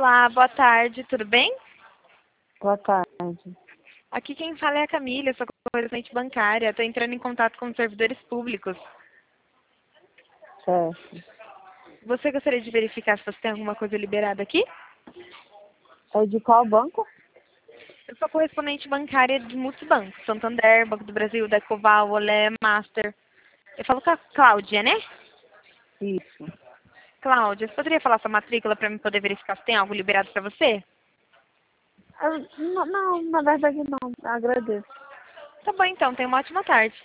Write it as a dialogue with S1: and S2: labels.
S1: Olá, boa tarde, tudo bem?
S2: Boa tarde.
S1: Aqui quem fala é a Camila, eu sou correspondente bancária. Estou entrando em contato com os servidores públicos.
S2: Certo.
S1: Você gostaria de verificar se você tem alguma coisa liberada aqui?
S2: É de qual banco?
S1: Eu sou correspondente bancária de muitos bancos. Santander, Banco do Brasil, Decoval, Olé, Master. Eu falo com a Cláudia, né?
S2: Isso.
S1: Cláudia, você poderia falar sua matrícula para eu poder verificar se tem algo liberado para você?
S2: Não, na verdade não. Agradeço.
S1: Tá bom então, tenha uma ótima tarde.